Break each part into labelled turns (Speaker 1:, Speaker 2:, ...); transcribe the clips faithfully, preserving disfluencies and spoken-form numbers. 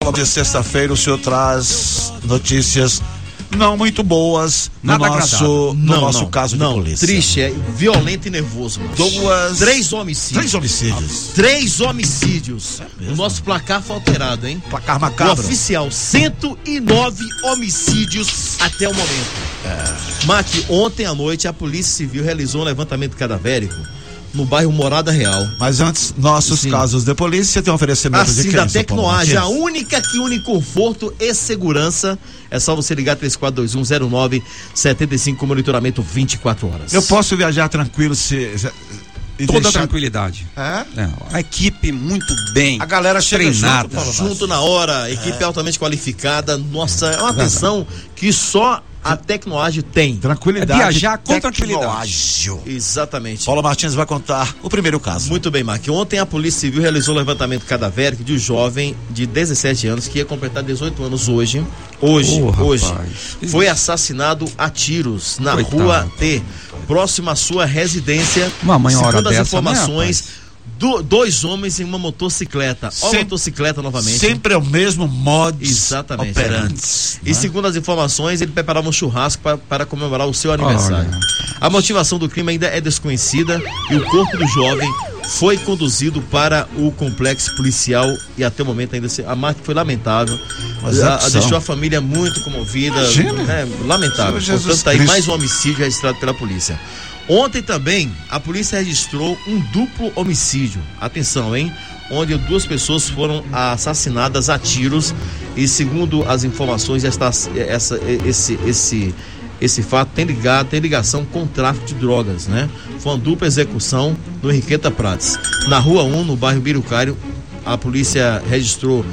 Speaker 1: De sexta-feira o senhor traz notícias não muito boas no
Speaker 2: Nada
Speaker 1: nosso,
Speaker 2: agradável.
Speaker 1: no
Speaker 3: não,
Speaker 1: nosso
Speaker 3: não,
Speaker 1: caso
Speaker 3: não,
Speaker 1: de polícia.
Speaker 3: Triste, é violento e nervoso, mano.
Speaker 1: Duas...
Speaker 3: Três homicídios.
Speaker 1: Três homicídios.
Speaker 3: Três homicídios.
Speaker 1: É
Speaker 3: o nosso placar foi alterado, hein?
Speaker 1: Placar
Speaker 3: O
Speaker 1: macabro.
Speaker 3: oficial, cento e nove homicídios até o momento. É. Mac, ontem à noite a Polícia Civil realizou um levantamento cadavérico no bairro Morada Real.
Speaker 1: Mas antes, nossos
Speaker 3: Sim.
Speaker 1: casos de polícia tem um oferecimento
Speaker 3: Assim,
Speaker 1: de quem?
Speaker 3: da
Speaker 1: seu Paulo
Speaker 3: Tecnoage, a
Speaker 1: Martins?
Speaker 3: única que une conforto e segurança. É só você ligar três quatro dois um zero nove sete cinco com monitoramento vinte e quatro horas.
Speaker 1: Eu posso viajar tranquilo se... se e
Speaker 2: Toda
Speaker 1: deixar...
Speaker 2: tranquilidade.
Speaker 1: É?
Speaker 2: É, a equipe muito bem
Speaker 1: A galera chega
Speaker 2: treinada.
Speaker 1: junto, Paulo
Speaker 3: Junto
Speaker 1: Martins.
Speaker 3: na hora, equipe
Speaker 1: É.
Speaker 3: altamente qualificada. Nossa, é uma atenção que só a Tecnoage tem.
Speaker 1: Tranquilidade.
Speaker 2: É viajar com tranquilidade.
Speaker 1: Tecnoágil.
Speaker 3: Exatamente.
Speaker 1: Paulo Martins vai contar o primeiro caso.
Speaker 3: Muito bem, Mark. Ontem a Polícia Civil realizou um levantamento cadavérico de um jovem de dezessete anos que ia completar dezoito anos hoje. Hoje,
Speaker 2: Oh,
Speaker 3: hoje.
Speaker 2: rapaz.
Speaker 3: Foi assassinado a tiros na
Speaker 2: Coitado.
Speaker 3: rua T, próximo à sua residência.
Speaker 2: Uma mãe hora
Speaker 3: Segundo as
Speaker 2: dessa,
Speaker 3: informações,
Speaker 2: né,
Speaker 3: do, dois homens em uma motocicleta. Ó,
Speaker 1: Sem-
Speaker 3: motocicleta novamente.
Speaker 1: Sempre é o mesmo modus
Speaker 3: Exatamente.
Speaker 1: operantes.
Speaker 3: E
Speaker 1: né?
Speaker 3: segundo as informações, ele preparava um churrasco pra, para comemorar o seu aniversário.
Speaker 2: Olha.
Speaker 3: A motivação do crime ainda é desconhecida e o corpo do jovem foi conduzido para o complexo policial e até o momento ainda se, a morte foi lamentável.
Speaker 1: Mas
Speaker 3: A-
Speaker 1: é
Speaker 3: a-
Speaker 1: opção.
Speaker 3: deixou a família muito comovida.
Speaker 1: Imagina.
Speaker 3: Né, lamentável.
Speaker 1: Senhor Jesus
Speaker 3: Portanto, tá aí
Speaker 1: Cristo.
Speaker 3: mais um homicídio registrado pela polícia. Ontem também a polícia registrou um duplo homicídio. Atenção, hein? Onde duas pessoas foram assassinadas a tiros e segundo as informações esta, essa, esse, esse, esse fato tem, ligado, tem ligação com o tráfico de drogas, né? Foi uma dupla execução no Henriqueta Prates. Na Rua um, no bairro Birucário, a polícia registrou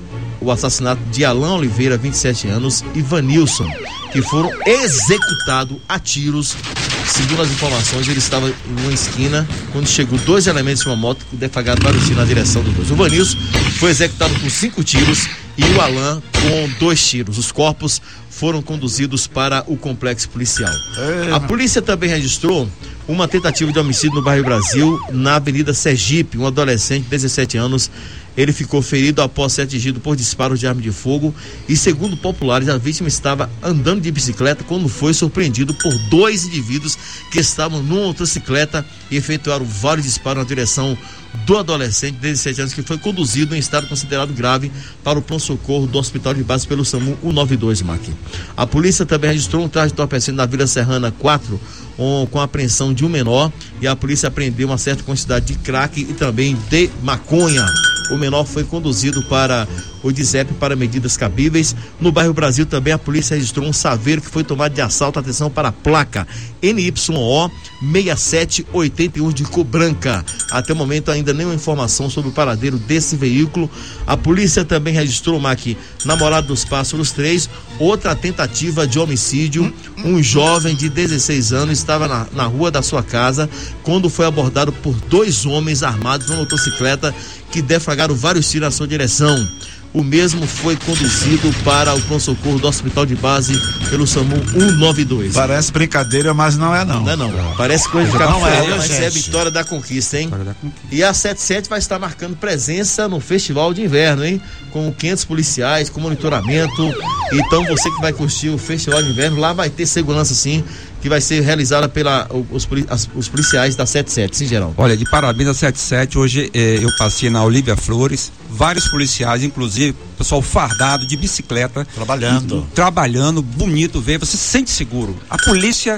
Speaker 3: o assassinato de Alain Oliveira, vinte e sete anos, e Vanilson, que foram executados a tiros. Segundo as informações, ele estava em uma esquina quando chegou dois elementos de uma moto que deflagraram vários tiros na direção dos dois. O Vanilson foi executado com cinco tiros e o Alain com dois tiros. Os corpos foram conduzidos para o complexo policial.
Speaker 1: É.
Speaker 3: A polícia também registrou uma tentativa de homicídio no bairro Brasil, na Avenida Sergipe. Um adolescente de dezessete anos, ele ficou ferido após ser atingido por disparos de arma de fogo e, segundo populares, a vítima estava andando de bicicleta quando foi surpreendido por dois indivíduos que estavam numa motocicleta e efetuaram vários disparos na direção do adolescente de dezessete anos, que foi conduzido em estado considerado grave para o pronto-socorro do hospital de base pelo SAMU cento e noventa e dois, Mac. A polícia também registrou um traje de entorpecente na Vila Serrana quatro, um, com a apreensão de um menor, e a polícia apreendeu uma certa quantidade de crack e também de maconha. O menor foi conduzido para o D I S E P para medidas cabíveis. No bairro Brasil também a polícia registrou um saveiro que foi tomado de assalto. Atenção para a placa N Y O seis sete oito um de cor branca. Até o momento ainda nenhuma informação sobre o paradeiro desse veículo. A polícia também registrou, Mac, na Morada dos Pássaros três, outra tentativa de homicídio. Um jovem de dezesseis anos estava na, na rua da sua casa quando foi abordado por dois homens armados numa motocicleta que deflagraram vários tiros na sua direção. O mesmo foi conduzido para o pronto-socorro do hospital de base pelo SAMU cento e noventa e dois.
Speaker 1: Parece brincadeira, mas não é não.
Speaker 3: Não é não, parece coisa de
Speaker 1: Não
Speaker 3: café,
Speaker 1: é,
Speaker 3: mas
Speaker 1: gente.
Speaker 3: é a vitória da conquista, hein?
Speaker 2: Vitória da conquista.
Speaker 3: E a setenta e sete vai estar marcando presença no Festival de Inverno, hein? Com quinhentos policiais, com monitoramento. Então você que vai curtir o Festival de Inverno, lá vai ter segurança sim, que vai ser realizada pela os, as, os policiais da setenta e sete, sim, Geraldo?
Speaker 2: Olha, de parabéns a setenta e sete, hoje eh, eu passei na Olívia Flores, vários policiais, inclusive pessoal fardado de bicicleta.
Speaker 1: Trabalhando.
Speaker 2: Trabalhando, bonito ver, você se sente seguro. A polícia,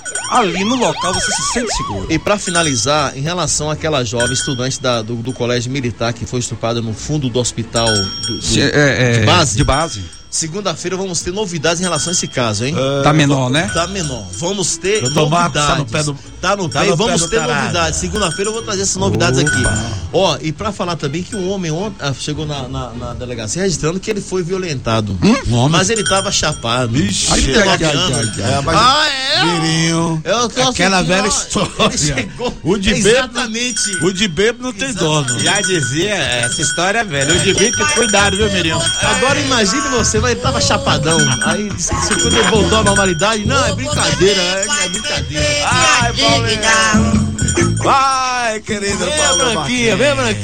Speaker 2: ali no local, você se sente seguro.
Speaker 3: E para finalizar, em relação àquela jovem estudante da, do, do colégio militar que foi estuprada no fundo do hospital do, do,
Speaker 2: Se- é, é,
Speaker 3: de base,
Speaker 2: De base.
Speaker 3: segunda-feira vamos ter novidades em relação a esse caso, hein?
Speaker 1: É,
Speaker 2: Tá menor, né?
Speaker 3: Tá menor. Vamos ter
Speaker 1: Doutor Marcos
Speaker 3: novidades.
Speaker 1: tá no pé do-
Speaker 3: Tá no
Speaker 1: tá
Speaker 3: pé
Speaker 1: no
Speaker 3: e vamos
Speaker 1: pé do
Speaker 3: ter
Speaker 1: caralho.
Speaker 3: novidades. Segunda-feira eu vou trazer essas novidades
Speaker 2: Opa.
Speaker 3: aqui. Ó, e pra falar também que um homem ontem ah, chegou na, na, na delegacia registrando que ele foi violentado.
Speaker 1: Um homem?
Speaker 3: Mas ele tava chapado.
Speaker 1: Vixe.
Speaker 3: Trinta e nove
Speaker 2: Ai, ai,
Speaker 3: anos.
Speaker 2: ai, ai.
Speaker 1: É, mas...
Speaker 3: Ah, é?
Speaker 1: Mirinho.
Speaker 3: Eu tô
Speaker 1: Aquela
Speaker 3: assim,
Speaker 1: velha
Speaker 3: ó,
Speaker 1: história.
Speaker 3: Ele chegou.
Speaker 1: O de bêbado-
Speaker 3: Exatamente.
Speaker 1: O de bêbado não tem
Speaker 3: Exatamente.
Speaker 1: dono.
Speaker 4: Já dizia, essa história é velha. Eu devia ter cuidado, viu, Mirinho?
Speaker 3: Agora imagine você, mas ele tava chapadão. Aí disse que quando ele voltou à normalidade, não, é brincadeira, é, é brincadeira.
Speaker 1: Ai, Paulinho. Vai, querido
Speaker 3: Vem,
Speaker 1: Paulo
Speaker 3: Branquinha,
Speaker 1: Martins.
Speaker 3: vem, Branquinha.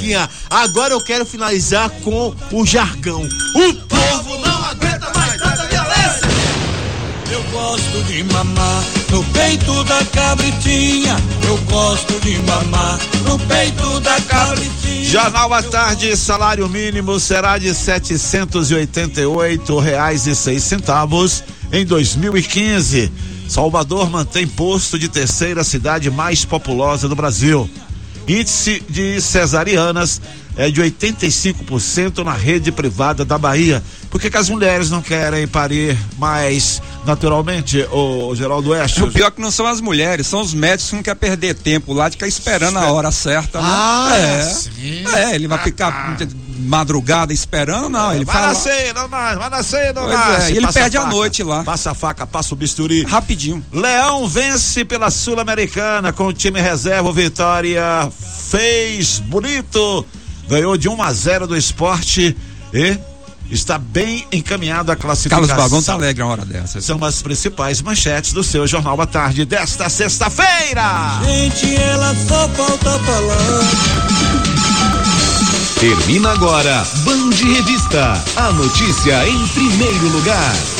Speaker 3: Agora eu quero finalizar com o jargão. O povo não aguenta mais tanta violência.
Speaker 5: Eu gosto de mamar no peito da cabritinha. Eu gosto de mamar no peito da cabritinha.
Speaker 1: Jornal à Tarde, salário mínimo será de setecentos e oitenta e oito reais e seis centavos em dois mil e quinze. Salvador mantém posto de terceira cidade mais populosa do Brasil. Índice de cesarianas é de oitenta e cinco por cento na rede privada da Bahia. Por que que as mulheres não querem parir mais naturalmente, ô Geraldo Oeste?
Speaker 2: O pior é que não são as mulheres, são os médicos que não querem perder tempo lá de ficar esperando a hora certa, né?
Speaker 1: Ah,
Speaker 2: é.
Speaker 1: sim.
Speaker 2: É, ele vai ficar madrugada esperando, não, ele
Speaker 1: vai
Speaker 2: fala...
Speaker 1: nascer, não nasce, vai nascer, não
Speaker 2: Pois
Speaker 1: nasce.
Speaker 2: é, e ele
Speaker 1: Passa
Speaker 2: perde a
Speaker 1: faca,
Speaker 2: noite lá.
Speaker 1: Passa a faca, passa o bisturi.
Speaker 2: Rapidinho.
Speaker 1: Leão vence pela Sul-Americana com o time reserva. Vitória fez bonito, ganhou de um a zero do Sport e está bem encaminhado a classificação.
Speaker 2: Carlos Bagão tá alegre uma hora dessa.
Speaker 1: São as principais manchetes do seu Jornal à Tarde desta sexta-feira.
Speaker 5: Gente, ela só falta falar.
Speaker 6: Termina agora Band Revista, a notícia em primeiro lugar.